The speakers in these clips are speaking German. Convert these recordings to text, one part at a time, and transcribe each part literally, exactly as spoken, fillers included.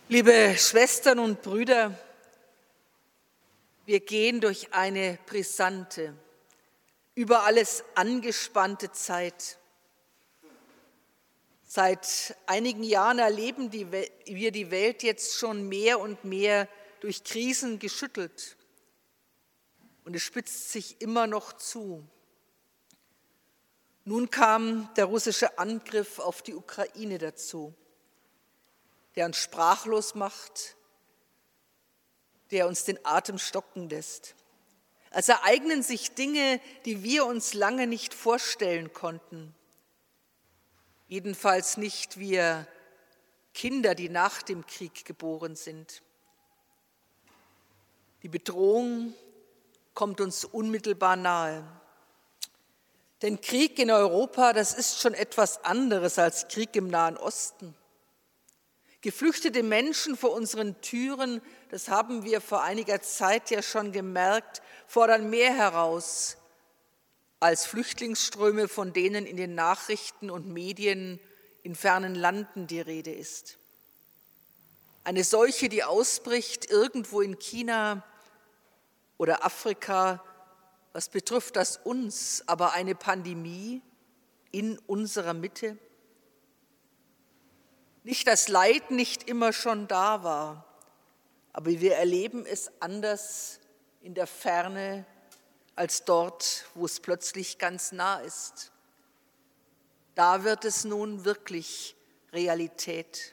Liebe Schwestern und Brüder, wir gehen durch eine brisante, über alles angespannte Zeit. Seit einigen Jahren erleben die, wir die Welt jetzt schon mehr und mehr durch Krisen geschüttelt. Und es spitzt sich immer noch zu. Nun kam der russische Angriff auf die Ukraine dazu, der uns sprachlos macht, der uns den Atem stocken lässt. Es ereignen sich Dinge, die wir uns lange nicht vorstellen konnten. Jedenfalls nicht wir Kinder, die nach dem Krieg geboren sind. Die Bedrohung kommt uns unmittelbar nahe. Denn Krieg in Europa, das ist schon etwas anderes als Krieg im Nahen Osten. Geflüchtete Menschen vor unseren Türen, das haben wir vor einiger Zeit ja schon gemerkt, fordern mehr heraus als Flüchtlingsströme, von denen in den Nachrichten und Medien in fernen Landen die Rede ist. Eine Seuche, die ausbricht irgendwo in China oder Afrika, was betrifft das uns, aber eine Pandemie in unserer Mitte? Nicht, dass Leid nicht immer schon da war, aber wir erleben es anders in der Ferne als dort, wo es plötzlich ganz nah ist. Da wird es nun wirklich Realität.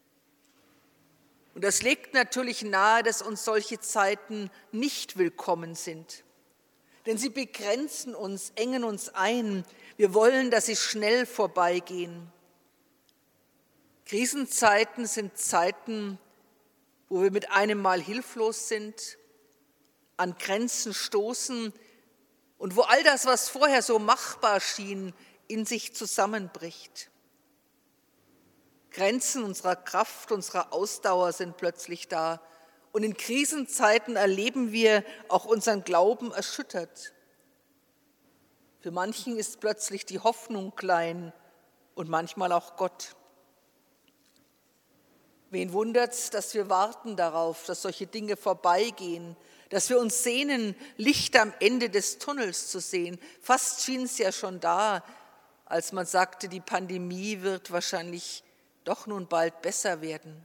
Und das legt natürlich nahe, dass uns solche Zeiten nicht willkommen sind. Denn sie begrenzen uns, engen uns ein. Wir wollen, dass sie schnell vorbeigehen. Krisenzeiten sind Zeiten, wo wir mit einem Mal hilflos sind, an Grenzen stoßen und wo all das, was vorher so machbar schien, in sich zusammenbricht. Grenzen unserer Kraft, unserer Ausdauer sind plötzlich da. Und in Krisenzeiten erleben wir auch unseren Glauben erschüttert. Für manchen ist plötzlich die Hoffnung klein und manchmal auch Gott. Wen wundert's, dass wir warten darauf, dass solche Dinge vorbeigehen, dass wir uns sehnen, Licht am Ende des Tunnels zu sehen. Fast schien es ja schon da, als man sagte, die Pandemie wird wahrscheinlich doch nun bald besser werden.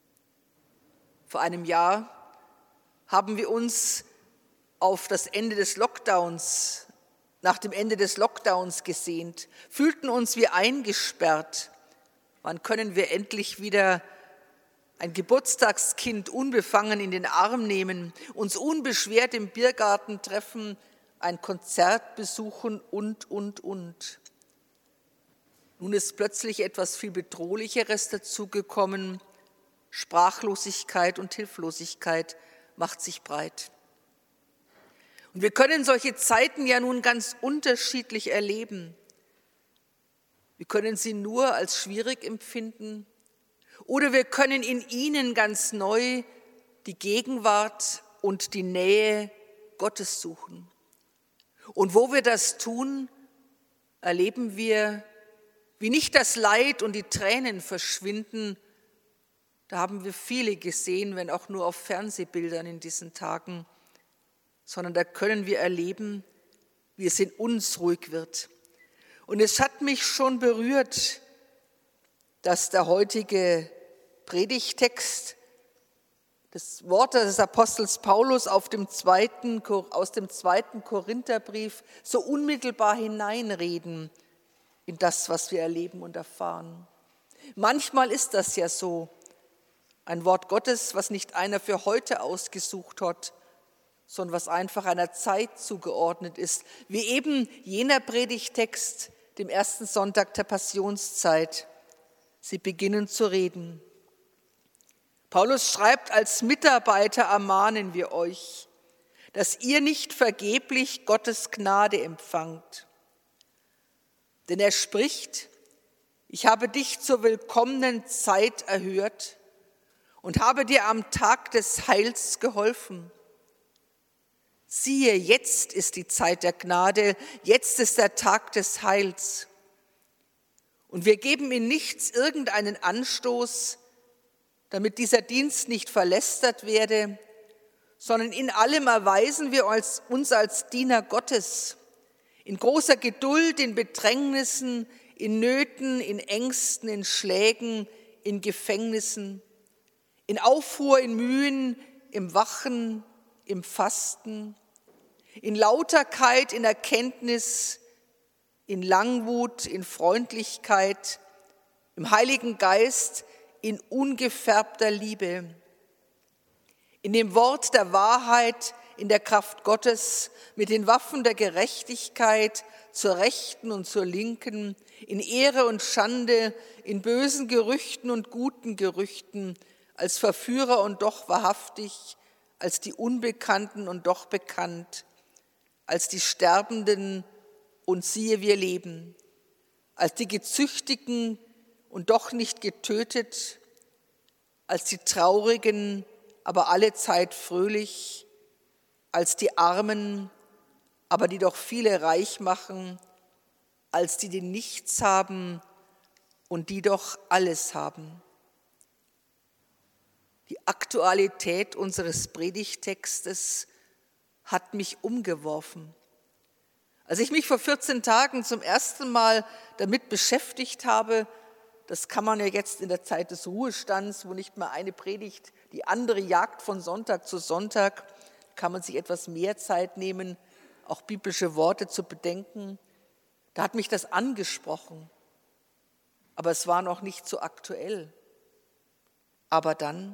Vor einem Jahr haben wir uns auf das Ende des Lockdowns, nach dem Ende des Lockdowns gesehnt, fühlten uns wie eingesperrt. Wann können wir endlich wieder ein Geburtstagskind unbefangen in den Arm nehmen, uns unbeschwert im Biergarten treffen, ein Konzert besuchen und, und, und. Nun ist plötzlich etwas viel Bedrohlicheres dazugekommen. Sprachlosigkeit und Hilflosigkeit macht sich breit. Und wir können solche Zeiten ja nun ganz unterschiedlich erleben. Wir können sie nur als schwierig empfinden oder wir können in ihnen ganz neu die Gegenwart und die Nähe Gottes suchen. Und wo wir das tun, erleben wir, wie nicht das Leid und die Tränen verschwinden. Da haben wir viele gesehen, wenn auch nur auf Fernsehbildern in diesen Tagen, sondern da können wir erleben, wie es in uns ruhig wird. Und es hat mich schon berührt, dass der heutige Predigttext, das Wort des Apostels Paulus auf dem zweiten, aus dem zweiten Korintherbrief so unmittelbar hineinreden in das, was wir erleben und erfahren. Manchmal ist das ja so, ein Wort Gottes, was nicht einer für heute ausgesucht hat, sondern was einfach einer Zeit zugeordnet ist, wie eben jener Predigttext, dem ersten Sonntag der Passionszeit. Sie beginnen zu reden. Paulus schreibt, als Mitarbeiter ermahnen wir euch, dass ihr nicht vergeblich Gottes Gnade empfangt. Denn er spricht, ich habe dich zur willkommenen Zeit erhört und habe dir am Tag des Heils geholfen. Siehe, jetzt ist die Zeit der Gnade, jetzt ist der Tag des Heils. Und wir geben in nichts irgendeinen Anstoß, damit dieser Dienst nicht verlästert werde, sondern in allem erweisen wir uns als Diener Gottes, in großer Geduld, in Bedrängnissen, in Nöten, in Ängsten, in Schlägen, in Gefängnissen, in Aufruhr, in Mühen, im Wachen, im Fasten, in Lauterkeit, in Erkenntnis, in Langmut, in Freundlichkeit, im Heiligen Geist, in ungefärbter Liebe, in dem Wort der Wahrheit, in der Kraft Gottes, mit den Waffen der Gerechtigkeit zur Rechten und zur Linken, in Ehre und Schande, in bösen Gerüchten und guten Gerüchten, als Verführer und doch wahrhaftig, als die Unbekannten und doch bekannt, als die Sterbenden und siehe, wir leben, als die Gezüchtigen und doch nicht getötet, als die Traurigen, aber allezeit fröhlich, als die Armen, aber die doch viele reich machen, als die, die nichts haben und die doch alles haben. Die Aktualität unseres Predigttextes hat mich umgeworfen. Als ich mich vor vierzehn Tagen zum ersten Mal damit beschäftigt habe, das kann man ja jetzt in der Zeit des Ruhestands, wo nicht mehr eine Predigt die andere jagt von Sonntag zu Sonntag, kann man sich etwas mehr Zeit nehmen, auch biblische Worte zu bedenken. Da hat mich das angesprochen, aber es war noch nicht so aktuell. Aber dann,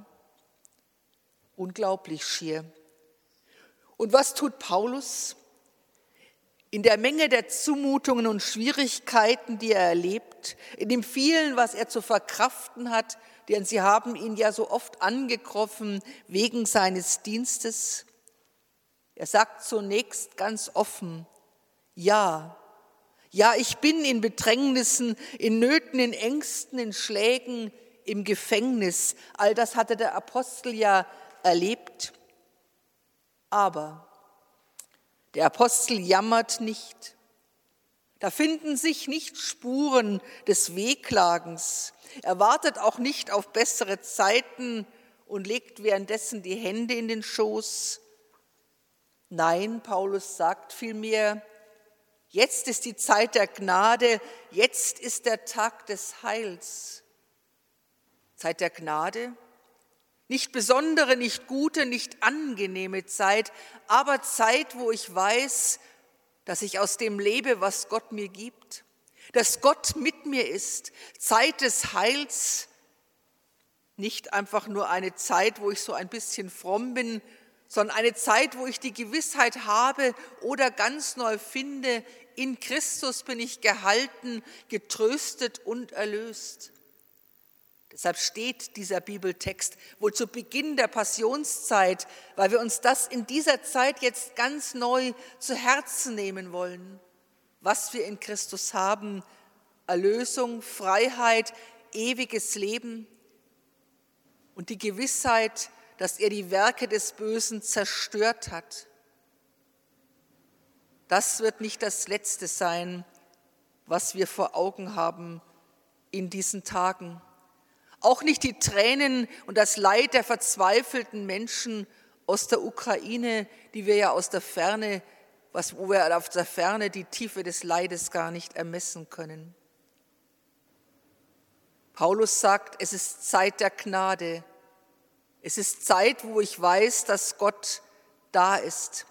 unglaublich schier. Und was tut Paulus? In der Menge der Zumutungen und Schwierigkeiten, die er erlebt, in dem vielen, was er zu verkraften hat, denn sie haben ihn ja so oft angegriffen wegen seines Dienstes. Er sagt zunächst ganz offen, ja, ja, ich bin in Bedrängnissen, in Nöten, in Ängsten, in Schlägen, im Gefängnis. All das hatte der Apostel ja erlebt. Aber der Apostel jammert nicht. Da finden sich nicht Spuren des Wehklagens. Er wartet auch nicht auf bessere Zeiten und legt währenddessen die Hände in den Schoß. Nein, Paulus sagt vielmehr, jetzt ist die Zeit der Gnade, jetzt ist der Tag des Heils. Zeit der Gnade? Nicht besondere, nicht gute, nicht angenehme Zeit, aber Zeit, wo ich weiß, dass ich aus dem lebe, was Gott mir gibt, dass Gott mit mir ist. Zeit des Heils, nicht einfach nur eine Zeit, wo ich so ein bisschen fromm bin, sondern eine Zeit, wo ich die Gewissheit habe oder ganz neu finde, in Christus bin ich gehalten, getröstet und erlöst. Deshalb steht dieser Bibeltext wohl zu Beginn der Passionszeit, weil wir uns das in dieser Zeit jetzt ganz neu zu Herzen nehmen wollen, was wir in Christus haben: Erlösung, Freiheit, ewiges Leben und die Gewissheit, dass er die Werke des Bösen zerstört hat. Das wird nicht das Letzte sein, was wir vor Augen haben in diesen Tagen. Auch nicht die Tränen und das Leid der verzweifelten Menschen aus der Ukraine, die wir ja aus der Ferne, was, wo wir aus der Ferne die Tiefe des Leides gar nicht ermessen können. Paulus sagt, es ist Zeit der Gnade. Es ist Zeit, wo ich weiß, dass Gott da ist.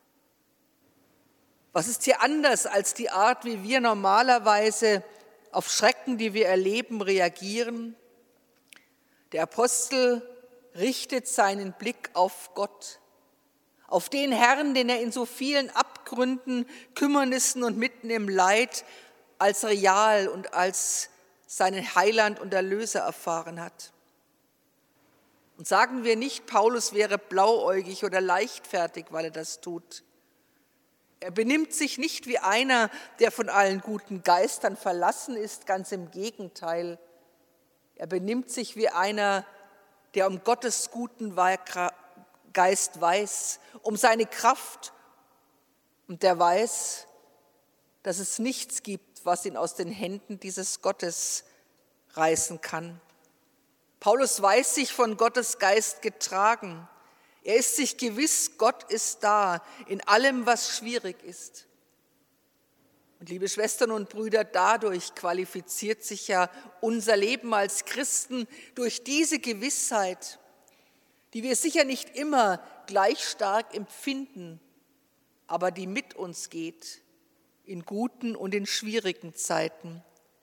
Was ist hier anders als die Art, wie wir normalerweise auf Schrecken, die wir erleben, reagieren? Der Apostel richtet seinen Blick auf Gott, auf den Herrn, den er in so vielen Abgründen, Kümmernissen und mitten im Leid als real und als seinen Heiland und Erlöser erfahren hat. Und sagen wir nicht, Paulus wäre blauäugig oder leichtfertig, weil er das tut. Er benimmt sich nicht wie einer, der von allen guten Geistern verlassen ist, ganz im Gegenteil. Er benimmt sich wie einer, der um Gottes guten Geist weiß, um seine Kraft, und der weiß, dass es nichts gibt, was ihn aus den Händen dieses Gottes reißen kann. Paulus weiß sich von Gottes Geist getragen. Er ist sich gewiss, Gott ist da in allem, was schwierig ist. Und liebe Schwestern und Brüder, dadurch qualifiziert sich ja unser Leben als Christen durch diese Gewissheit, die wir sicher nicht immer gleich stark empfinden, aber die mit uns geht in guten und in schwierigen Zeiten.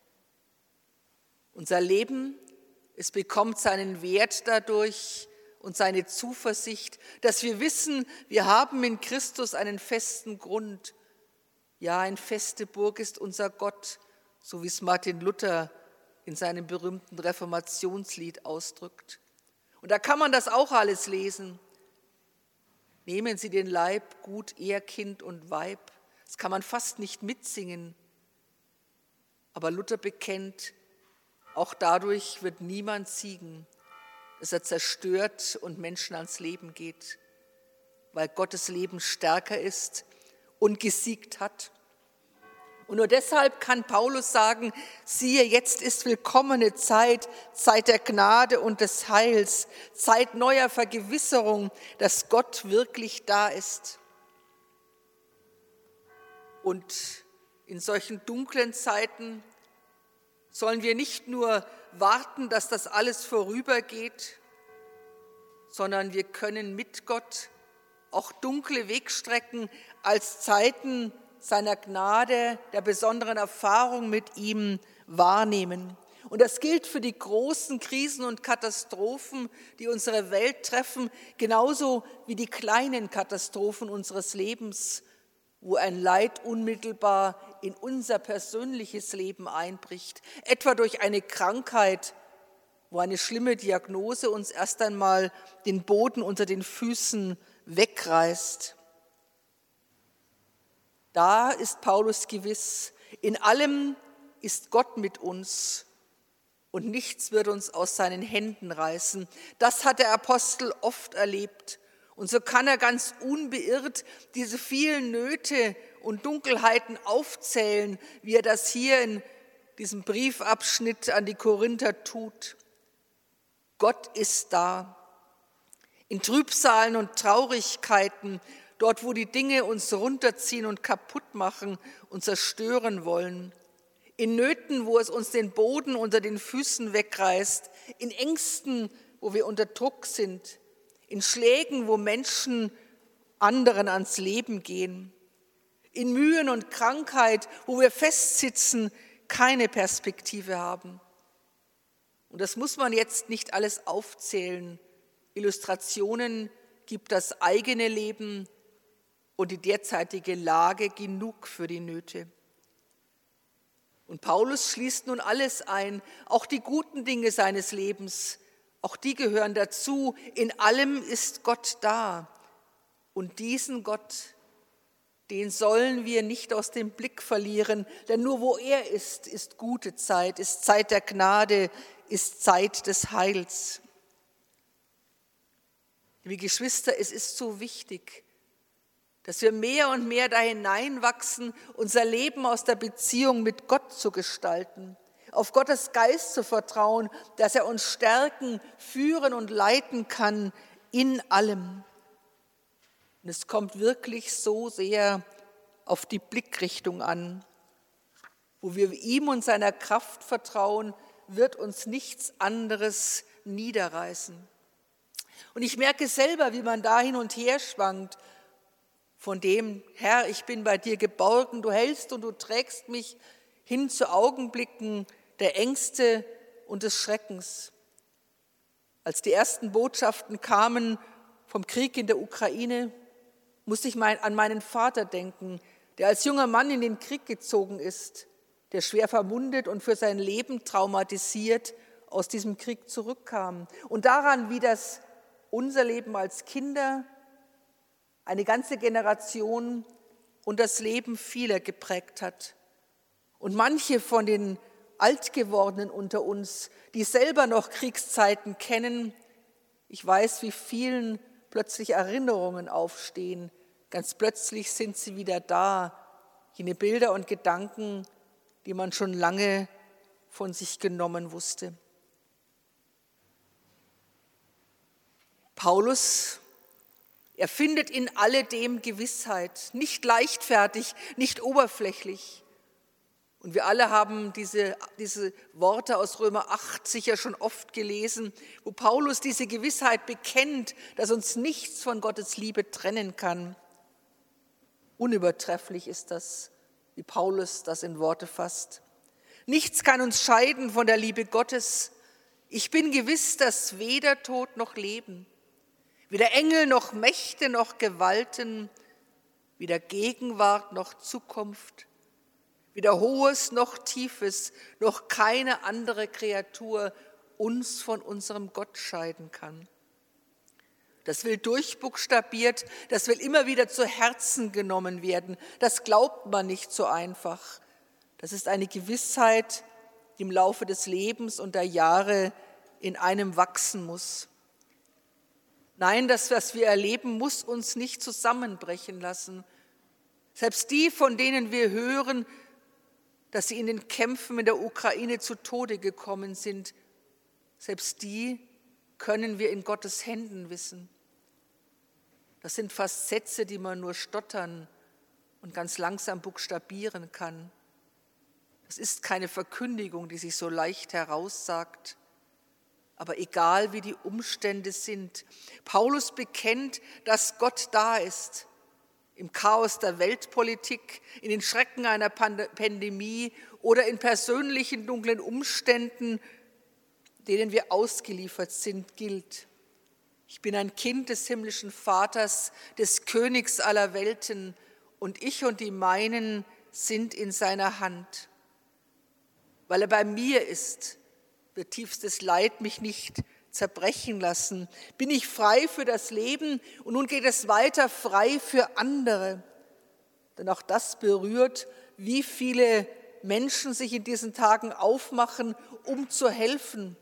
Unser Leben, es bekommt seinen Wert dadurch und seine Zuversicht, dass wir wissen, wir haben in Christus einen festen Grund. Ja, eine feste Burg ist unser Gott, so wie es Martin Luther in seinem berühmten Reformationslied ausdrückt. Und da kann man das auch alles lesen. Nehmen Sie den Leib gut, er Kind und Weib. Das kann man fast nicht mitsingen. Aber Luther bekennt, auch dadurch wird niemand siegen, dass er zerstört und Menschen ans Leben geht, weil Gottes Leben stärker ist und gesiegt hat. Und nur deshalb kann Paulus sagen, siehe, jetzt ist willkommene Zeit, Zeit der Gnade und des Heils, Zeit neuer Vergewisserung, dass Gott wirklich da ist. Und in solchen dunklen Zeiten sollen wir nicht nur warten, dass das alles vorübergeht, sondern wir können mit Gott auch dunkle Wegstrecken als Zeiten seiner Gnade, der besonderen Erfahrung mit ihm wahrnehmen. Und das gilt für die großen Krisen und Katastrophen, die unsere Welt treffen, genauso wie die kleinen Katastrophen unseres Lebens, wo ein Leid unmittelbar in unser persönliches Leben einbricht, etwa durch eine Krankheit, wo eine schlimme Diagnose uns erst einmal den Boden unter den Füßen wegreißt. Da ist Paulus gewiss, in allem ist Gott mit uns und nichts wird uns aus seinen Händen reißen. Das hat der Apostel oft erlebt. Und so kann er ganz unbeirrt diese vielen Nöte und Dunkelheiten aufzählen, wie er das hier in diesem Briefabschnitt an die Korinther tut. Gott ist da. In Trübsalen und Traurigkeiten, dort, wo die Dinge uns runterziehen und kaputt machen und zerstören wollen. In Nöten, wo es uns den Boden unter den Füßen wegreißt. In Ängsten, wo wir unter Druck sind. In Schlägen, wo Menschen anderen ans Leben gehen. In Mühen und Krankheit, wo wir festsitzen, keine Perspektive haben. Und das muss man jetzt nicht alles aufzählen. Illustrationen gibt das eigene Leben und die derzeitige Lage genug für die Nöte. Und Paulus schließt nun alles ein, auch die guten Dinge seines Lebens, auch die gehören dazu. In allem ist Gott da. Und diesen Gott, den sollen wir nicht aus dem Blick verlieren, denn nur wo er ist, ist gute Zeit, ist Zeit der Gnade, ist Zeit des Heils. Liebe Geschwister, es ist so wichtig, dass wir mehr und mehr da hineinwachsen, unser Leben aus der Beziehung mit Gott zu gestalten, auf Gottes Geist zu vertrauen, dass er uns stärken, führen und leiten kann in allem. Und es kommt wirklich so sehr auf die Blickrichtung an. Wo wir ihm und seiner Kraft vertrauen, wird uns nichts anderes niederreißen. Und ich merke selber, wie man da hin und her schwankt, von dem, Herr, ich bin bei dir geborgen, du hältst und du trägst mich hin zu Augenblicken der Ängste und des Schreckens. Als die ersten Botschaften kamen vom Krieg in der Ukraine, musste ich mein, an meinen Vater denken, der als junger Mann in den Krieg gezogen ist, der schwer verwundet und für sein Leben traumatisiert aus diesem Krieg zurückkam. Und daran, wie das unser Leben als Kinder, eine ganze Generation und das Leben vieler geprägt hat. Und manche von den Altgewordenen unter uns, die selber noch Kriegszeiten kennen, ich weiß, wie vielen plötzlich Erinnerungen aufstehen. Ganz plötzlich sind sie wieder da, jene Bilder und Gedanken, die man schon lange von sich genommen wusste. Paulus, er findet in alledem Gewissheit, nicht leichtfertig, nicht oberflächlich. Und wir alle haben diese, diese Worte aus Römer acht sicher schon oft gelesen, wo Paulus diese Gewissheit bekennt, dass uns nichts von Gottes Liebe trennen kann. Unübertrefflich ist das, wie Paulus das in Worte fasst. Nichts kann uns scheiden von der Liebe Gottes. Ich bin gewiss, dass weder Tod noch Leben, weder Engel noch Mächte noch Gewalten, weder Gegenwart noch Zukunft, weder Hohes noch Tiefes, noch keine andere Kreatur uns von unserem Gott scheiden kann. Das will durchbuchstabiert, das will immer wieder zu Herzen genommen werden. Das glaubt man nicht so einfach. Das ist eine Gewissheit, die im Laufe des Lebens und der Jahre in einem wachsen muss. Nein, das, was wir erleben, muss uns nicht zusammenbrechen lassen. Selbst die, von denen wir hören, dass sie in den Kämpfen in der Ukraine zu Tode gekommen sind, selbst die können wir in Gottes Händen wissen. Das sind fast Sätze, die man nur stottern und ganz langsam buchstabieren kann. Das ist keine Verkündigung, die sich so leicht heraussagt. Aber egal wie die Umstände sind, Paulus bekennt, dass Gott da ist. Im Chaos der Weltpolitik, in den Schrecken einer Pandemie oder in persönlichen dunklen Umständen, denen wir ausgeliefert sind, gilt: Ich bin ein Kind des himmlischen Vaters, des Königs aller Welten, und ich und die meinen sind in seiner Hand. Weil er bei mir ist, wird tiefstes Leid mich nicht zerbrechen lassen. Bin ich frei für das Leben und nun geht es weiter frei für andere. Denn auch das berührt, wie viele Menschen sich in diesen Tagen aufmachen, um zu helfen.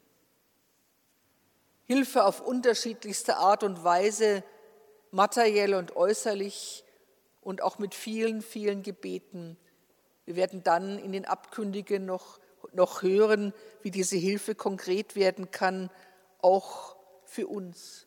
Hilfe auf unterschiedlichste Art und Weise, materiell und äußerlich und auch mit vielen, vielen Gebeten. Wir werden dann in den Abkündigungen noch, noch hören, wie diese Hilfe konkret werden kann, auch für uns.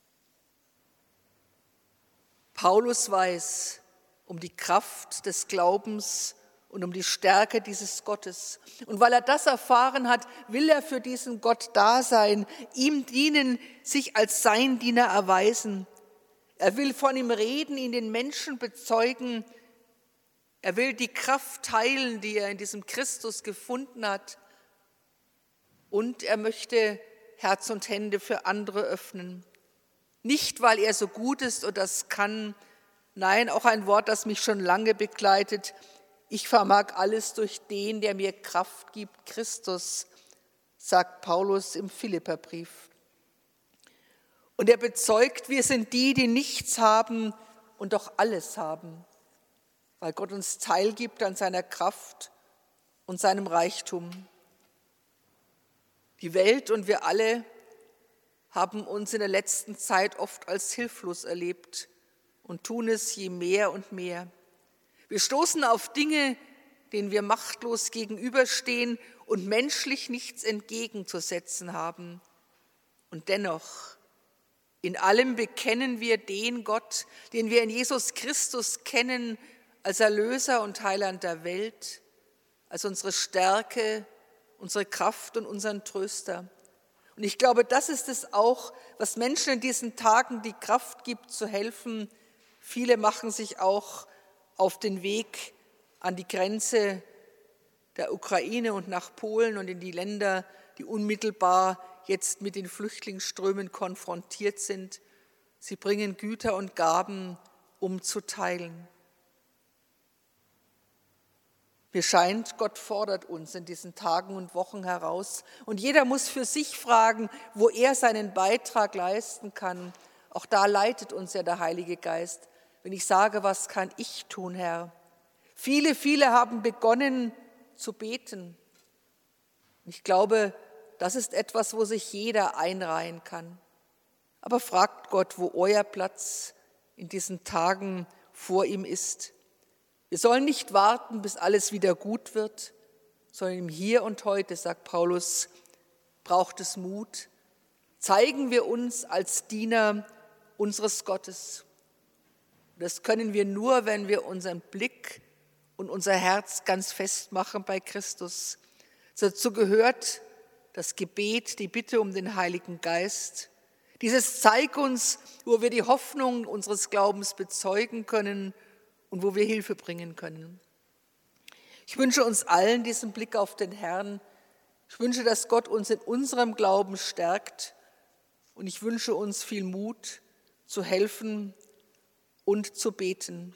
Paulus weiß um die Kraft des Glaubens und um die Stärke dieses Gottes. Und weil er das erfahren hat, will er für diesen Gott da sein, ihm dienen, sich als sein Diener erweisen. Er will von ihm reden, ihn den Menschen bezeugen. Er will die Kraft teilen, die er in diesem Christus gefunden hat. Und er möchte Herz und Hände für andere öffnen. Nicht, weil er so gut ist oder das kann. Nein, auch ein Wort, das mich schon lange begleitet. Ich vermag alles durch den, der mir Kraft gibt, Christus, sagt Paulus im Philipperbrief. Und er bezeugt, wir sind die, die nichts haben und doch alles haben, weil Gott uns teilgibt an seiner Kraft und seinem Reichtum. Die Welt und wir alle haben uns in der letzten Zeit oft als hilflos erlebt und tun es je mehr und mehr. Wir stoßen auf Dinge, denen wir machtlos gegenüberstehen und menschlich nichts entgegenzusetzen haben. Und dennoch, in allem bekennen wir den Gott, den wir in Jesus Christus kennen, als Erlöser und Heiland der Welt, als unsere Stärke, unsere Kraft und unseren Tröster. Und ich glaube, das ist es auch, was Menschen in diesen Tagen die Kraft gibt, zu helfen. Viele machen sich auch auf den Weg an die Grenze der Ukraine und nach Polen und in die Länder, die unmittelbar jetzt mit den Flüchtlingsströmen konfrontiert sind. Sie bringen Güter und Gaben, um zu teilen. Mir scheint, Gott fordert uns in diesen Tagen und Wochen heraus. Und jeder muss für sich fragen, wo er seinen Beitrag leisten kann. Auch da leitet uns ja der Heilige Geist. Wenn ich sage, was kann ich tun, Herr? Viele, viele haben begonnen zu beten. Ich glaube, das ist etwas, wo sich jeder einreihen kann. Aber fragt Gott, wo euer Platz in diesen Tagen vor ihm ist. Wir sollen nicht warten, bis alles wieder gut wird, sondern im Hier und Heute, sagt Paulus, braucht es Mut. zeigen wir uns als Diener unseres Gottes. Das können wir nur, wenn wir unseren Blick und unser Herz ganz fest machen bei Christus. Dazu gehört das Gebet, die Bitte um den Heiligen Geist. Dieses zeigt uns, wo wir die Hoffnung unseres Glaubens bezeugen können und wo wir Hilfe bringen können. Ich wünsche uns allen diesen Blick auf den Herrn. Ich wünsche, dass Gott uns in unserem Glauben stärkt und ich wünsche uns viel Mut zu helfen und zu beten.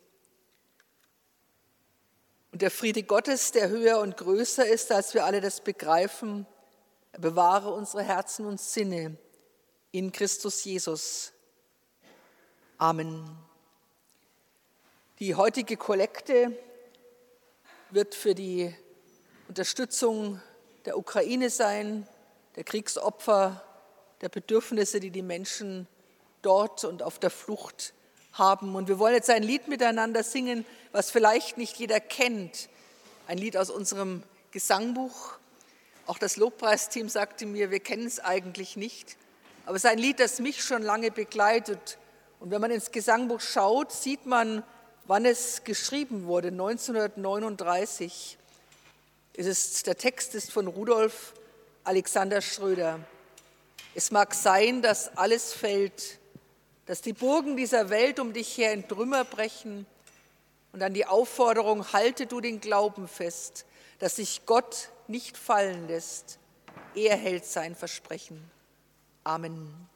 Und der Friede Gottes, der höher und größer ist, als wir alle das begreifen, er bewahre unsere Herzen und Sinne in Christus Jesus. Amen. Die heutige Kollekte wird für die Unterstützung der Ukraine sein, der Kriegsopfer, der Bedürfnisse, die die Menschen dort und auf der Flucht haben. Und wir wollen jetzt ein Lied miteinander singen, was vielleicht nicht jeder kennt. Ein Lied aus unserem Gesangbuch. Auch das Lobpreisteam sagte mir, wir kennen es eigentlich nicht. Aber es ist ein Lied, das mich schon lange begleitet. Und wenn man ins Gesangbuch schaut, sieht man, wann es geschrieben wurde, neunzehnhundertneununddreißig. Es ist, der Text ist von Rudolf Alexander Schröder. Es mag sein, dass alles fällt, dass die Burgen dieser Welt um dich her in Trümmer brechen und dann die Aufforderung, halte du den Glauben fest, dass sich Gott nicht fallen lässt. Er hält sein Versprechen. Amen.